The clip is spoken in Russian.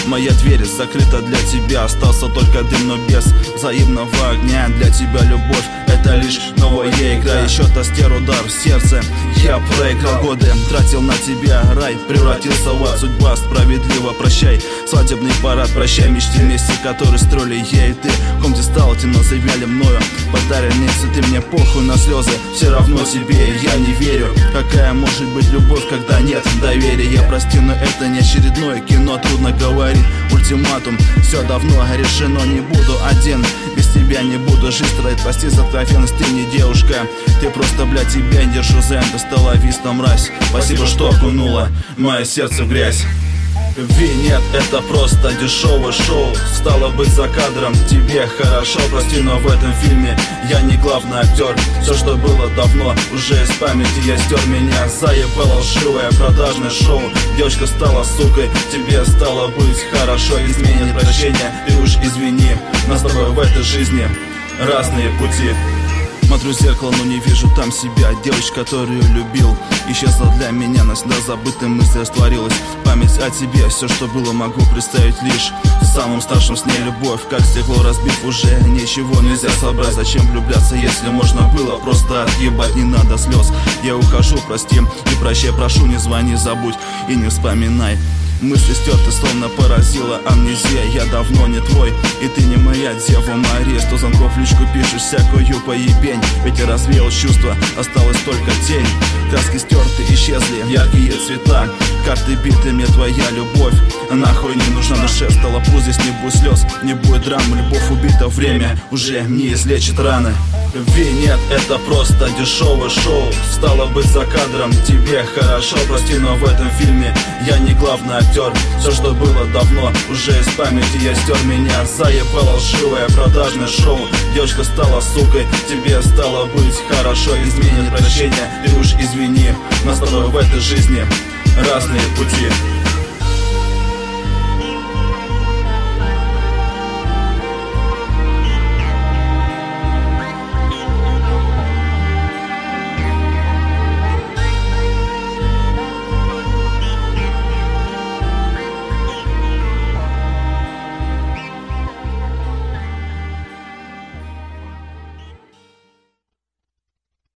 Моя дверь закрыта для тебя, остался только дым, но без взаимного огня. Для тебя любовь — это лишь новая игра. Еще тостер, удар в сердце. Я проиграл годы, тратил на тебя рай, превратился в ад. Судьба справедлива, прощай свадебный парад, прощай мечты вместе, которые строили я и ты. В комнате стало темно, завяли мною подаренные цветы. Мне похуй на слезы, все равно тебе я не верю. Какая может быть любовь, когда нет доверия? Я прости, но это не очередное кино, трудно говорить ультиматум. Все давно решено, не буду один, без тебя не буду жить, строить. Прости за откровенность, ты не девушка, ты просто, блядь, тебя не держу за это. Стала висна мразь, спасибо, что окунула мое сердце в грязь. Любви нет, это просто дешевое шоу. Стало быть за кадром, тебе хорошо. Прости, но в этом фильме я не главный актер. Все, что было давно, уже из памяти я стер. Меня заебало лживое продажное шоу. Девочка стала сукой, тебе стало быть хорошо. Изменит прощения, ты уж извини, нас с тобой в этой жизни разные пути. Смотрю в зеркало, но не вижу там себя. Девочка, которую любил, исчезла для меня, навсегда забытая мысль растворилась. Память о тебе, все, что было, могу представить лишь в самом старшем сне. Любовь, как стекло разбив, уже ничего нельзя собрать. Зачем влюбляться, если можно было просто отъебать? Не надо слез, я ухожу, прости и прощай, прошу, не звони, забудь и не вспоминай. Мысли стерты, словно поразила амнезия. Я давно не твой, и ты не моя дева Мария. 100 звонков в личку пишешь, всякую поебень. Ветер развеял чувства, осталась только тень. Краски стерты, исчезли яркие цвета. Карты биты, мне твоя любовь нахуй не нужна. Душе стало пусть, здесь не будет слез, не будет драмы. Любовь убита, время уже не излечит раны. Любви нет, это просто дешевое шоу. Стало быть за кадром, тебе хорошо. Прости, но в этом фильме я не главный актер. Все, что было давно, уже из памяти я стер. Меня заебало лживое продажное шоу. Девочка стала сукой, тебе стало быть хорошо. Изменит прощения, ты уж извини, нас с тобой в этой жизни разные пути.